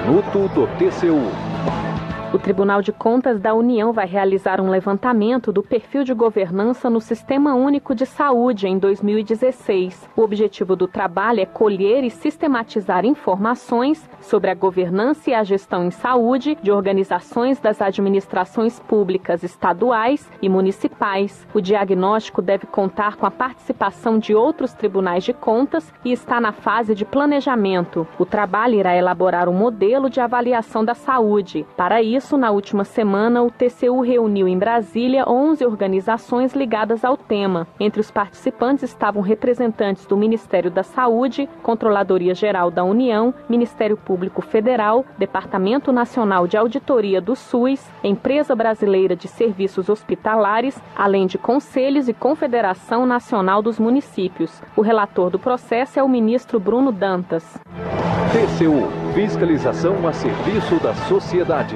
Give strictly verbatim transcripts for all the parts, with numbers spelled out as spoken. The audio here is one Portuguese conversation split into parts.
Minuto do T C U. O Tribunal de Contas da União vai realizar um levantamento do perfil de governança no Sistema Único de Saúde em dois mil e dezesseis. O objetivo do trabalho é colher e sistematizar informações sobre a governança e a gestão em saúde de organizações das administrações públicas estaduais e municipais. O diagnóstico deve contar com a participação de outros tribunais de contas e está na fase de planejamento. O trabalho irá elaborar um modelo de avaliação da saúde. Para isso, na última semana, o T C U reuniu em Brasília onze organizações ligadas ao tema. Entre os participantes estavam representantes do Ministério da Saúde, Controladoria Geral da União, Ministério Público Federal, Departamento Nacional de Auditoria do SUS, Empresa Brasileira de Serviços Hospitalares, além de conselhos e Confederação Nacional dos Municípios. O relator do processo é o ministro Bruno Dantas. T C U, fiscalização a serviço da sociedade.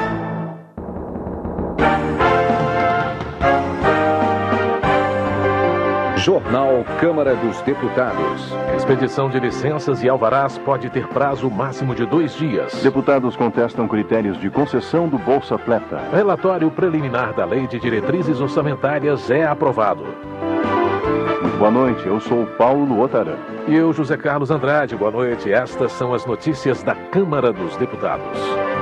Jornal Câmara dos Deputados. Expedição de licenças e alvarás pode ter prazo máximo de dois dias. Deputados contestam critérios de concessão do Bolsa Atleta. Relatório preliminar da Lei de Diretrizes Orçamentárias é aprovado. Muito boa noite, eu sou Paulo Otaran. E eu, José Carlos Andrade. Boa noite. Estas são as notícias da Câmara dos Deputados.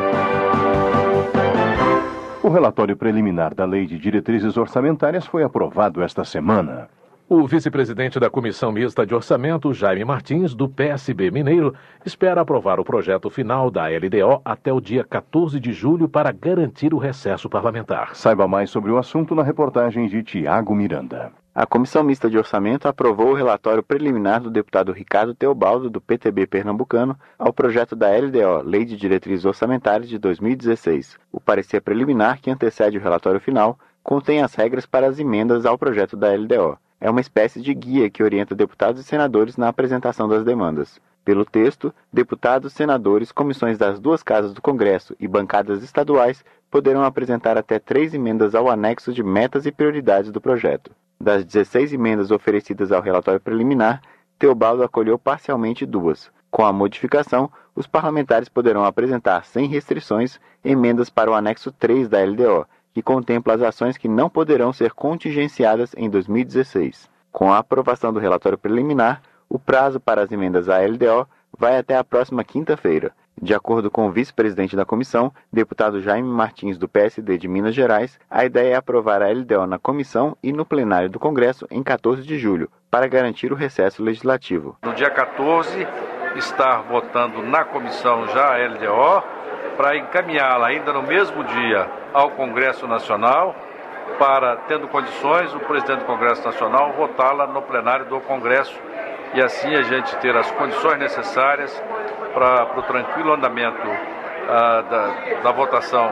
O relatório preliminar da Lei de Diretrizes Orçamentárias foi aprovado esta semana. O vice-presidente da Comissão Mista de Orçamento, Jaime Martins, do P S B Mineiro, espera aprovar o projeto final da L D O até o dia quatorze de julho para garantir o recesso parlamentar. Saiba mais sobre o assunto na reportagem de Tiago Miranda. A Comissão Mista de Orçamento aprovou o relatório preliminar do deputado Ricardo Teobaldo, do P T B pernambucano, ao projeto da L D O, Lei de Diretrizes Orçamentárias de dois mil e dezesseis. O parecer preliminar, que antecede o relatório final, contém as regras para as emendas ao projeto da L D O. É uma espécie de guia que orienta deputados e senadores na apresentação das demandas. Pelo texto, deputados, senadores, comissões das duas casas do Congresso e bancadas estaduais poderão apresentar até três emendas ao anexo de metas e prioridades do projeto. Das dezesseis emendas oferecidas ao relatório preliminar, Teobaldo acolheu parcialmente duas. Com a modificação, os parlamentares poderão apresentar, sem restrições, emendas para o anexo três da L D O, que contempla as ações que não poderão ser contingenciadas em dois mil e dezesseis. Com a aprovação do relatório preliminar, o prazo para as emendas à L D O vai até a próxima quinta-feira. De acordo com o vice-presidente da comissão, deputado Jaime Martins, do P S D de Minas Gerais, a ideia é aprovar a L D O na comissão e no plenário do Congresso em quatorze de julho, para garantir o recesso legislativo. No dia quatorze, estar votando na comissão já a L D O, para encaminhá-la ainda no mesmo dia ao Congresso Nacional, para, tendo condições, o presidente do Congresso Nacional votá-la no plenário do Congresso e assim a gente ter as condições necessárias para, para o tranquilo andamento ah, da, da votação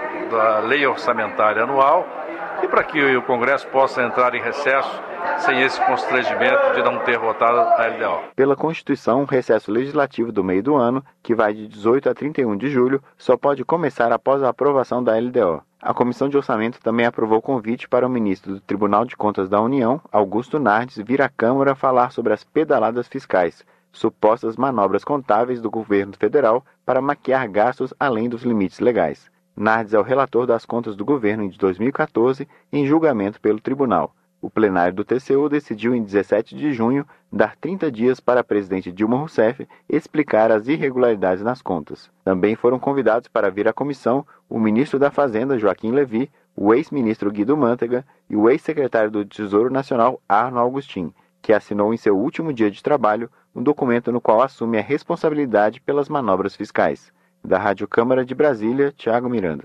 da lei orçamentária anual e para que o Congresso possa entrar em recesso sem esse constrangimento de não ter votado a L D O. Pela Constituição, o recesso legislativo do meio do ano, que vai de dezoito a trinta e um de julho, só pode começar após a aprovação da L D O. A Comissão de Orçamento também aprovou o convite para o ministro do Tribunal de Contas da União, Augusto Nardes, vir à Câmara falar sobre as pedaladas fiscais, supostas manobras contábeis do governo federal para maquiar gastos além dos limites legais. Nardes é o relator das contas do governo de dois mil e quatorze, em julgamento pelo tribunal. O plenário do T C U decidiu em dezessete de junho dar trinta dias para a presidente Dilma Rousseff explicar as irregularidades nas contas. Também foram convidados para vir à comissão o ministro da Fazenda, Joaquim Levy, o ex-ministro Guido Mantega e o ex-secretário do Tesouro Nacional, Arno Augustin, que assinou em seu último dia de trabalho um documento no qual assume a responsabilidade pelas manobras fiscais. Da Rádio Câmara de Brasília, Tiago Miranda.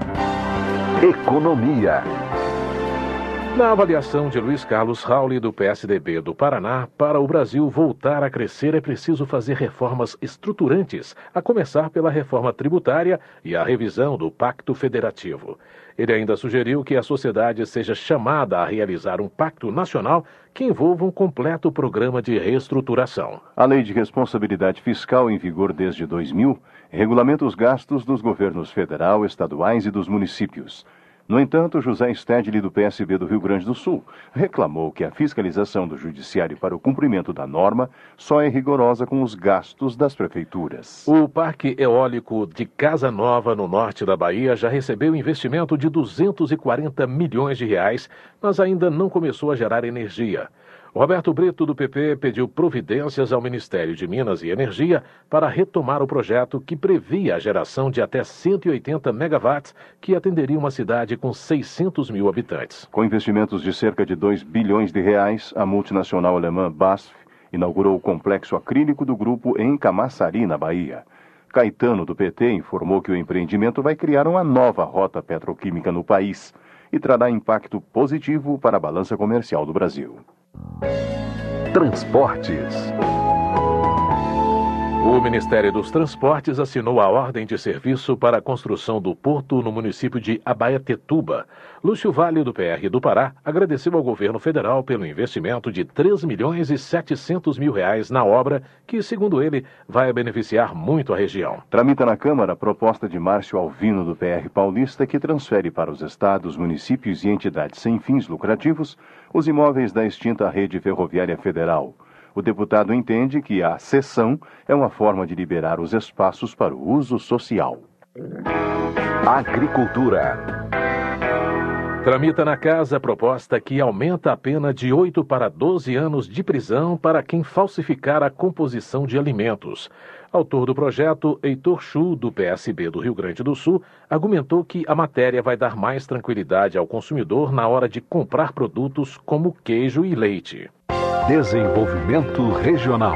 Economia. Na avaliação de Luiz Carlos Rauli, do P S D B do Paraná, para o Brasil voltar a crescer é preciso fazer reformas estruturantes, a começar pela reforma tributária e a revisão do Pacto Federativo. Ele ainda sugeriu que a sociedade seja chamada a realizar um pacto nacional que envolva um completo programa de reestruturação. A Lei de Responsabilidade Fiscal, em vigor desde dois mil, regulamenta os gastos dos governos federal, estaduais e dos municípios. No entanto, José Stedley, do P S B do Rio Grande do Sul, reclamou que a fiscalização do Judiciário para o cumprimento da norma só é rigorosa com os gastos das prefeituras. O Parque Eólico de Casa Nova, no norte da Bahia, já recebeu investimento de duzentos e quarenta milhões de reais, mas ainda não começou a gerar energia. Roberto Brito, do P P, pediu providências ao Ministério de Minas e Energia para retomar o projeto que previa a geração de até cento e oitenta megawatts, que atenderia uma cidade com seiscentos mil habitantes. Com investimentos de cerca de dois bilhões de reais, a multinacional alemã B A S F inaugurou o complexo acrílico do grupo em Camaçari, na Bahia. Caetano, do P T, informou que o empreendimento vai criar uma nova rota petroquímica no país e trará impacto positivo para a balança comercial do Brasil. Transportes. O Ministério dos Transportes assinou a ordem de serviço para a construção do porto no município de Abaetetuba. Lúcio Vale, do P R do Pará, agradeceu ao governo federal pelo investimento de três milhões e setecentos mil reais na obra, que, segundo ele, vai beneficiar muito a região. Tramita na Câmara a proposta de Márcio Alvino, do P R paulista, que transfere para os estados, municípios e entidades sem fins lucrativos os imóveis da extinta Rede Ferroviária Federal. O deputado entende que a cessão é uma forma de liberar os espaços para o uso social. Agricultura. Tramita na Casa a proposta que aumenta a pena de oito para doze anos de prisão para quem falsificar a composição de alimentos. Autor do projeto, Heitor Chu, do P S B do Rio Grande do Sul, argumentou que a matéria vai dar mais tranquilidade ao consumidor na hora de comprar produtos como queijo e leite. Desenvolvimento regional.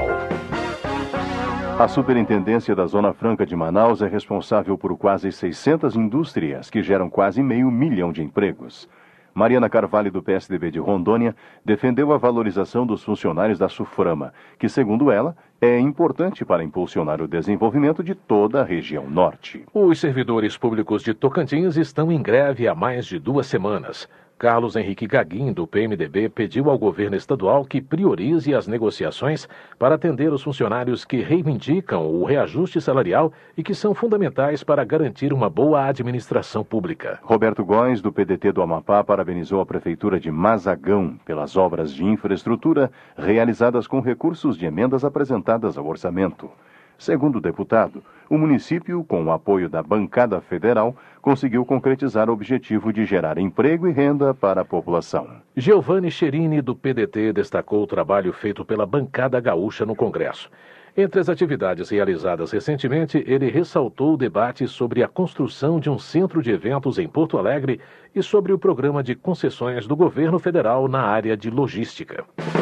A Superintendência da Zona Franca de Manaus é responsável por quase seiscentas indústrias que geram quase meio milhão de empregos. Mariana Carvalho, do P S D B de Rondônia, defendeu a valorização dos funcionários da Suframa, que, segundo ela, é importante para impulsionar o desenvolvimento de toda a região norte. Os servidores públicos de Tocantins estão em greve há mais de duas semanas. Carlos Henrique Gaguin, do P M D B, pediu ao governo estadual que priorize as negociações para atender os funcionários que reivindicam o reajuste salarial e que são fundamentais para garantir uma boa administração pública. Roberto Góes, do P D T do Amapá, parabenizou a Prefeitura de Mazagão pelas obras de infraestrutura realizadas com recursos de emendas apresentadas ao orçamento. Segundo o deputado, o município, com o apoio da bancada federal, conseguiu concretizar o objetivo de gerar emprego e renda para a população. Giovanni Cherini, do P D T, destacou o trabalho feito pela bancada gaúcha no Congresso. Entre as atividades realizadas recentemente, ele ressaltou o debate sobre a construção de um centro de eventos em Porto Alegre e sobre o programa de concessões do governo federal na área de logística.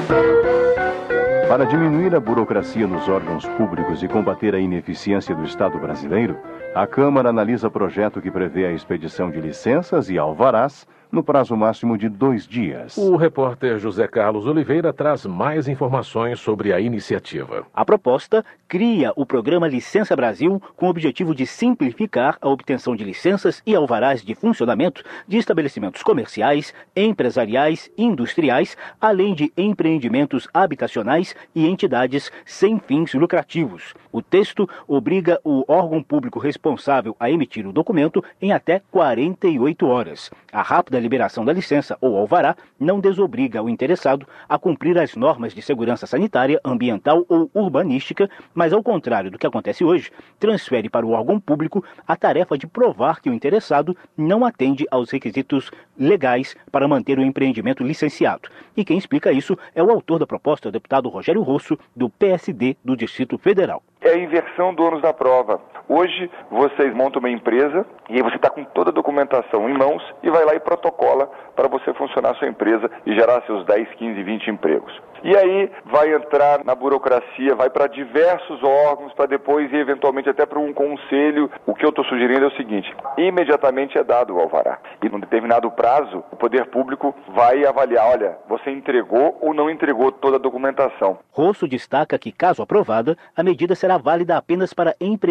Para diminuir a burocracia nos órgãos públicos e combater a ineficiência do Estado brasileiro, a Câmara analisa projeto que prevê a expedição de licenças e alvarás no prazo máximo de dois dias. O repórter José Carlos Oliveira traz mais informações sobre a iniciativa. A proposta cria o programa Licença Brasil com o objetivo de simplificar a obtenção de licenças e alvarás de funcionamento de estabelecimentos comerciais, empresariais e industriais, além de empreendimentos habitacionais e entidades sem fins lucrativos. O texto obriga o órgão público responsável a emitir o documento em até quarenta e oito horas. A rápida liberação da licença ou alvará não desobriga o interessado a cumprir as normas de segurança sanitária, ambiental ou urbanística, mas, ao contrário do que acontece hoje, transfere para o órgão público a tarefa de provar que o interessado não atende aos requisitos legais para manter o empreendimento licenciado. E quem explica isso é o autor da proposta, o deputado Rogério Rosso, do P S D do Distrito Federal. É a inversão do ônus da prova. Hoje, vocês montam uma empresa e aí você está com toda a documentação em mãos e vai lá e protocola para você funcionar a sua empresa e gerar seus dez, quinze, vinte empregos. E aí vai entrar na burocracia, vai para diversos órgãos, para depois e eventualmente até para um conselho. O que eu estou sugerindo é o seguinte: imediatamente é dado o alvará. E num determinado prazo, o poder público vai avaliar, olha, você entregou ou não entregou toda a documentação. Rosso destaca que, caso aprovada, a medida será válida apenas para empreendimentos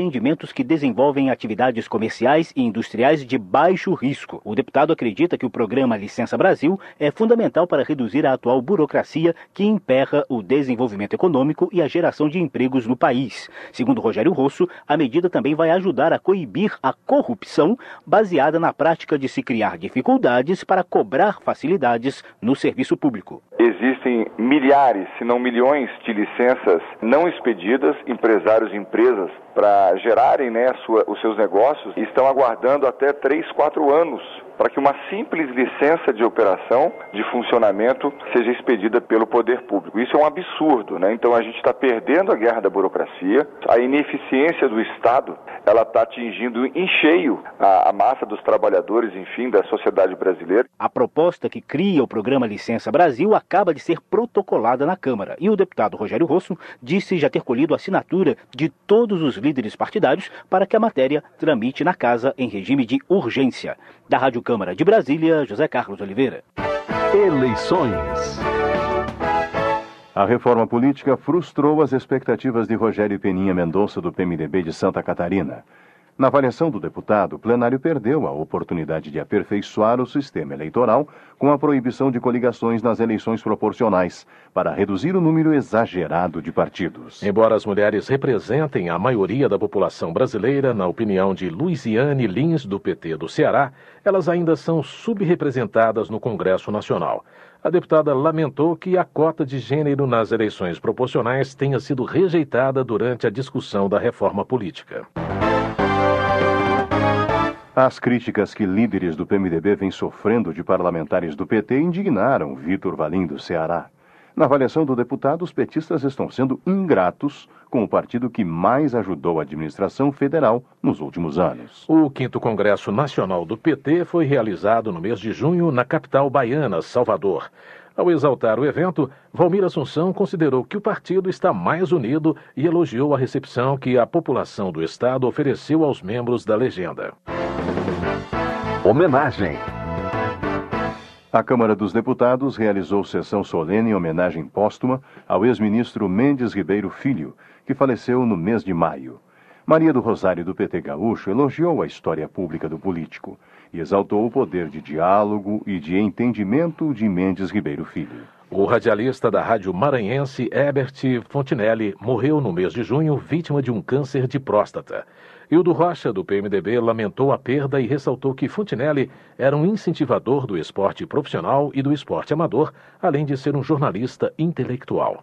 estabelecimentos que desenvolvem atividades comerciais e industriais de baixo risco. O deputado acredita que o programa Licença Brasil é fundamental para reduzir a atual burocracia que emperra o desenvolvimento econômico e a geração de empregos no país. Segundo Rogério Rosso, a medida também vai ajudar a coibir a corrupção baseada na prática de se criar dificuldades para cobrar facilidades no serviço público. Existem milhares, se não milhões, de licenças não expedidas, empresários e empresas, para gerarem, né, a sua, os seus negócios, e estão aguardando até três, quatro anos para que uma simples licença de operação, de funcionamento, seja expedida pelo poder público. Isso é um absurdo, né? Então a gente está perdendo a guerra da burocracia, a ineficiência do Estado, ela está atingindo em cheio a, a massa dos trabalhadores, enfim, da sociedade brasileira. A proposta que cria o programa Licença Brasil acaba de ser protocolada na Câmara e o deputado Rogério Rosso disse já ter colhido a assinatura de todos os líderes partidários para que a matéria tramite na casa em regime de urgência. Da Rádio Câmara de Brasília, José Carlos Oliveira. Eleições. A reforma política frustrou as expectativas de Rogério Peninha Mendonça, do P M D B de Santa Catarina. Na avaliação do deputado, o plenário perdeu a oportunidade de aperfeiçoar o sistema eleitoral com a proibição de coligações nas eleições proporcionais, para reduzir o número exagerado de partidos. Embora as mulheres representem a maioria da população brasileira, na opinião de Luiziane Lins, do P T do Ceará, elas ainda são subrepresentadas no Congresso Nacional. A deputada lamentou que a cota de gênero nas eleições proporcionais tenha sido rejeitada durante a discussão da reforma política. As críticas que líderes do P M D B vêm sofrendo de parlamentares do P T indignaram Vitor Valim, do Ceará. Na avaliação do deputado, os petistas estão sendo ingratos com o partido que mais ajudou a administração federal nos últimos anos. O quinto Congresso Nacional do P T foi realizado no mês de junho na capital baiana, Salvador. Ao exaltar o evento, Valmir Assunção considerou que o partido está mais unido e elogiou a recepção que a população do estado ofereceu aos membros da legenda. Homenagem. A Câmara dos Deputados realizou sessão solene em homenagem póstuma ao ex-ministro Mendes Ribeiro Filho, que faleceu no mês de maio. Maria do Rosário, do P T Gaúcho, elogiou a história pública do político e exaltou o poder de diálogo e de entendimento de Mendes Ribeiro Filho. O radialista da rádio maranhense Herbert Fontinelli morreu no mês de junho vítima de um câncer de próstata. Hildo Rocha, do P M D B, lamentou a perda e ressaltou que Fontinelli era um incentivador do esporte profissional e do esporte amador, além de ser um jornalista intelectual.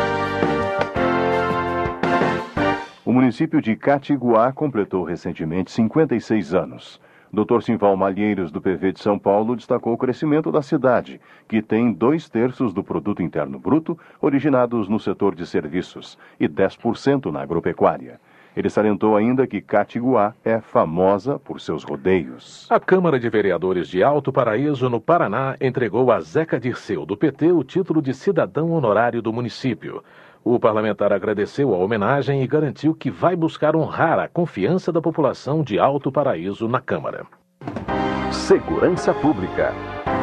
O município de Catiguá completou recentemente cinquenta e seis anos. doutor Simval Malheiros, do P V de São Paulo, destacou o crescimento da cidade, que tem dois terços do produto interno bruto originados no setor de serviços e dez por cento na agropecuária. Ele salientou ainda que Catiguá é famosa por seus rodeios. A Câmara de Vereadores de Alto Paraíso, no Paraná, entregou a Zeca Dirceu, do P T, o título de cidadão honorário do município. O parlamentar agradeceu a homenagem e garantiu que vai buscar honrar a confiança da população de Alto Paraíso na Câmara. Segurança Pública.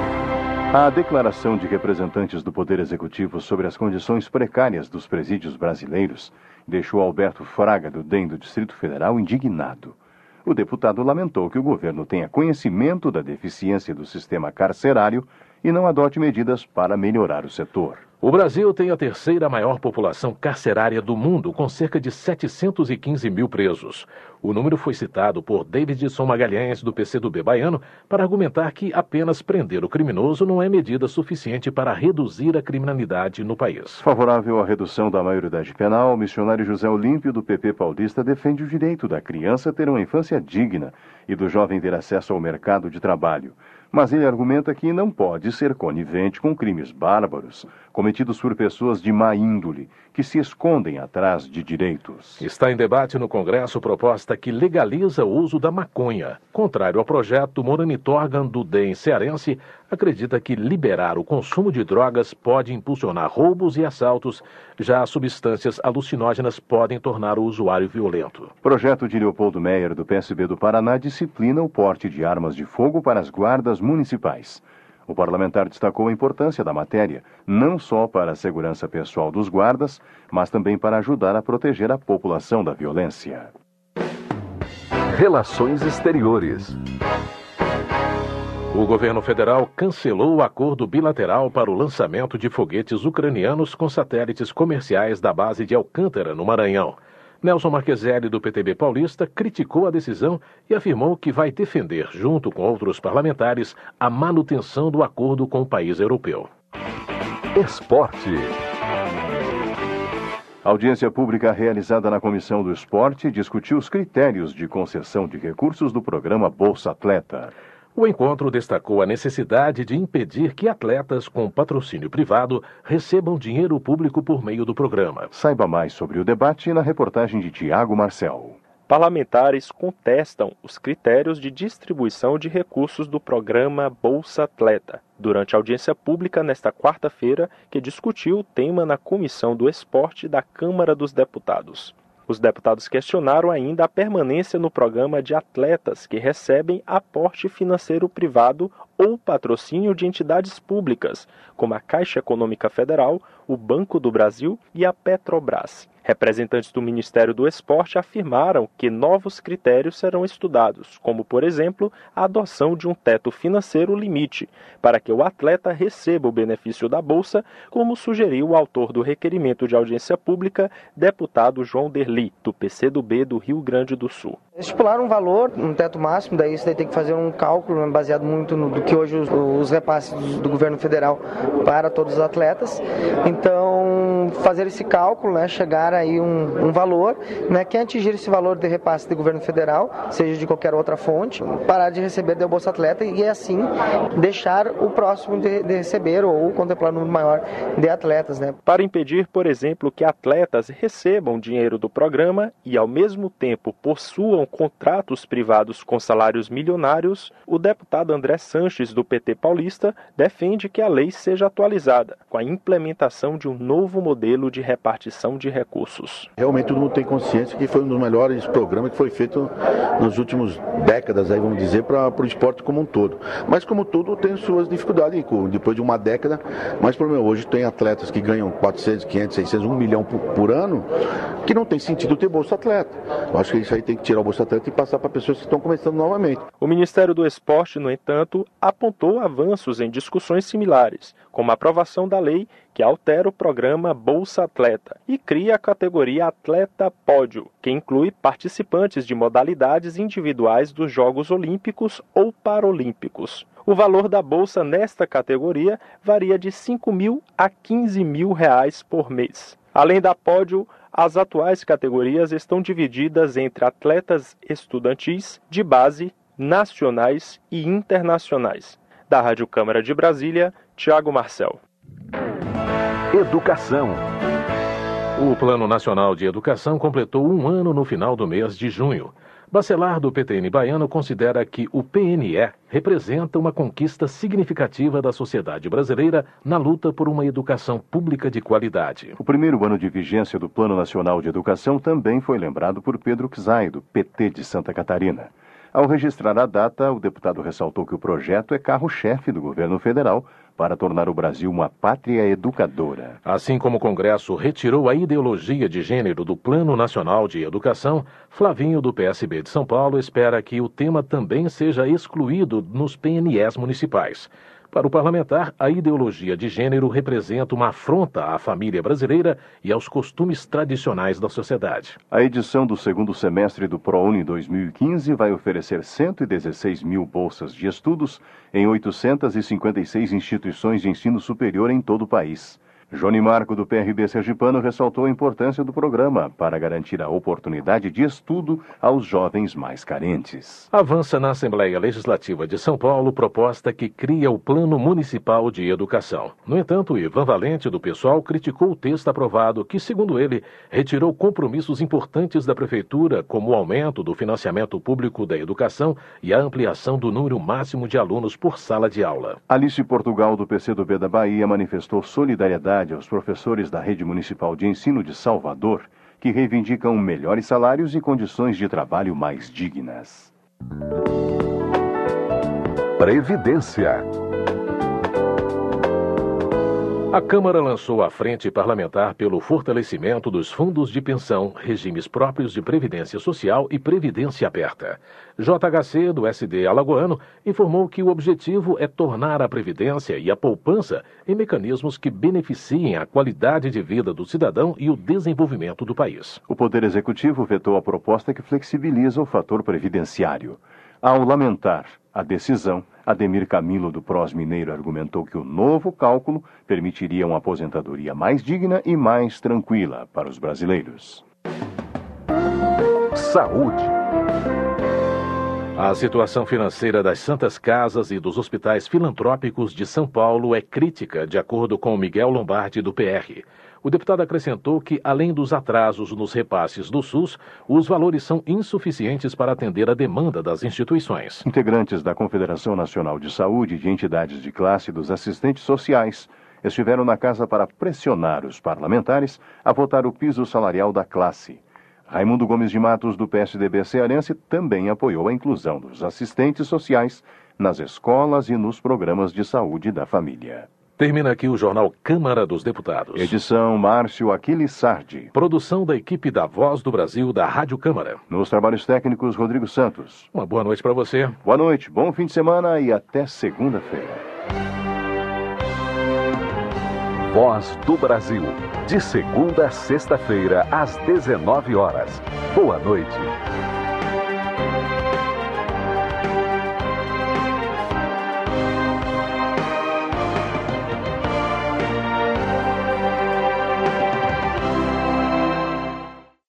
A declaração de representantes do Poder Executivo sobre as condições precárias dos presídios brasileiros deixou Alberto Fraga, do D E M do Distrito Federal, indignado. O deputado lamentou que o governo tenha conhecimento da deficiência do sistema carcerário e não adote medidas para melhorar o setor. O Brasil tem a terceira maior população carcerária do mundo, com cerca de setecentos e quinze mil presos. O número foi citado por Davidson Magalhães, do P C do B baiano, para argumentar que apenas prender o criminoso não é medida suficiente para reduzir a criminalidade no país. Favorável à redução da maioridade penal, o missionário José Olímpio, do P P paulista, defende o direito da criança ter uma infância digna e do jovem ter acesso ao mercado de trabalho. Mas ele argumenta que não pode ser conivente com crimes bárbaros cometidos por pessoas de má índole, que se escondem atrás de direitos. Está em debate no Congresso proposta que legaliza o uso da maconha. Contrário ao projeto, Morani Torgan, do D E M cearense, acredita que liberar o consumo de drogas pode impulsionar roubos e assaltos, já as substâncias alucinógenas podem tornar o usuário violento. O projeto de Leopoldo Meyer, do P S B do Paraná, disciplina o porte de armas de fogo para as guardas municipais. O parlamentar destacou a importância da matéria, não só para a segurança pessoal dos guardas, mas também para ajudar a proteger a população da violência. Relações Exteriores. O governo federal cancelou o acordo bilateral para o lançamento de foguetes ucranianos com satélites comerciais da base de Alcântara, no Maranhão. Nelson Marqueselli, do P T B paulista, criticou a decisão e afirmou que vai defender, junto com outros parlamentares, a manutenção do acordo com o país europeu. Esporte. A audiência pública realizada na Comissão do Esporte discutiu os critérios de concessão de recursos do programa Bolsa Atleta. O encontro destacou a necessidade de impedir que atletas com patrocínio privado recebam dinheiro público por meio do programa. Saiba mais sobre o debate na reportagem de Tiago Marcel. Parlamentares contestam os critérios de distribuição de recursos do programa Bolsa Atleta, durante a audiência pública nesta quarta-feira, que discutiu o tema na Comissão do Esporte da Câmara dos Deputados. Os deputados questionaram ainda a permanência no programa de atletas que recebem aporte financeiro privado ou patrocínio de entidades públicas, como a Caixa Econômica Federal, o Banco do Brasil e a Petrobras. Representantes do Ministério do Esporte afirmaram que novos critérios serão estudados, como, por exemplo, a adoção de um teto financeiro limite, para que o atleta receba o benefício da bolsa, como sugeriu o autor do requerimento de audiência pública, deputado João Derli, do P C do B do Rio Grande do Sul. Estipular um valor, um teto máximo, daí você tem que fazer um cálculo baseado muito no do que hoje os, os repasses do, do governo federal para todos os atletas. Então, fazer esse cálculo, né, chegar aí um, um valor, né, quem atingir esse valor de repasse do governo federal, seja de qualquer outra fonte, parar de receber do Bolsa Atleta e assim deixar o próximo de, de receber ou contemplar um número maior de atletas, né? Para impedir, por exemplo, que atletas recebam dinheiro do programa e ao mesmo tempo possuam contratos privados com salários milionários, o deputado André Sanches, do P T paulista, defende que a lei seja atualizada, com a implementação de um novo modelo de repartição de recursos. Realmente todo mundo tem consciência que foi um dos melhores programas que foi feito nos últimos décadas, aí vamos dizer, para o esporte como um todo. Mas como tudo tem suas dificuldades, depois de uma década, mas por exemplo, hoje tem atletas que ganham quatrocentos, quinhentos, seiscentos, um milhão por, por ano, que não tem sentido ter Bolsa Atleta. Eu acho que isso aí tem que tirar o Bolsa Atleta e passar para pessoas que estão começando novamente. O Ministério do Esporte, no entanto, apontou avanços em discussões similares, como a aprovação da lei que altera o programa Bolsa Atleta e cria a categoria Atleta Pódio, que inclui participantes de modalidades individuais dos Jogos Olímpicos ou Paralímpicos. O valor da bolsa nesta categoria varia de cinco mil a quinze mil reais por mês. Além da Pódio, as atuais categorias estão divididas entre atletas estudantis, de base, nacionais e internacionais. Da Rádio Câmara de Brasília, Tiago Marcel. Educação. O Plano Nacional de Educação completou um ano no final do mês de junho. Bacelar, do P T N baiano, considera que o P N E representa uma conquista significativa da sociedade brasileira na luta por uma educação pública de qualidade. O primeiro ano de vigência do Plano Nacional de Educação também foi lembrado por Pedro Czai, do P T de Santa Catarina. Ao registrar a data, o deputado ressaltou que o projeto é carro-chefe do governo federal para tornar o Brasil uma pátria educadora. Assim como o Congresso retirou a ideologia de gênero do Plano Nacional de Educação, Flavinho, do P S B de São Paulo, espera que o tema também seja excluído nos P N Es municipais. Para o parlamentar, a ideologia de gênero representa uma afronta à família brasileira e aos costumes tradicionais da sociedade. A edição do segundo semestre do ProUni dois mil e quinze vai oferecer cento e dezesseis mil bolsas de estudos em oitocentas e cinquenta e seis instituições de ensino superior em todo o país. Johnny Marco, do P R B sergipano, ressaltou a importância do programa para garantir a oportunidade de estudo aos jovens mais carentes. Avança na Assembleia Legislativa de São Paulo proposta que cria o Plano Municipal de Educação. No entanto, Ivan Valente, do PSOL, criticou o texto aprovado que, segundo ele, retirou compromissos importantes da Prefeitura, como o aumento do financiamento público da educação e a ampliação do número máximo de alunos por sala de aula. Alice Portugal, do P C do B da Bahia, manifestou solidariedade aos professores da Rede Municipal de Ensino de Salvador, que reivindicam melhores salários e condições de trabalho mais dignas. Previdência. A Câmara lançou a Frente Parlamentar pelo fortalecimento dos fundos de pensão, regimes próprios de previdência social e previdência aberta. J H C, do S D alagoano, informou que o objetivo é tornar a previdência e a poupança em mecanismos que beneficiem a qualidade de vida do cidadão e o desenvolvimento do país. O Poder Executivo vetou a proposta que flexibiliza o fator previdenciário. Ao lamentar a decisão, Ademir Camilo, do Prós Mineiro, argumentou que o novo cálculo permitiria uma aposentadoria mais digna e mais tranquila para os brasileiros. Saúde. A situação financeira das Santas Casas e dos hospitais filantrópicos de São Paulo é crítica, de acordo com Miguel Lombardi, do P R. O deputado acrescentou que, além dos atrasos nos repasses do SUS, os valores são insuficientes para atender a demanda das instituições. Integrantes da Confederação Nacional de Saúde e de entidades de classe dos assistentes sociais estiveram na casa para pressionar os parlamentares a votar o piso salarial da classe. Raimundo Gomes de Matos, do P S D B cearense, também apoiou a inclusão dos assistentes sociais nas escolas e nos programas de saúde da família. Termina aqui o Jornal Câmara dos Deputados. Edição Márcio Aquiles Sardi. Produção da equipe da Voz do Brasil da Rádio Câmara. Nos trabalhos técnicos, Rodrigo Santos. Uma boa noite para você. Boa noite, bom fim de semana e até segunda-feira. Voz do Brasil. De segunda a sexta-feira, às dezenove horas. Boa noite.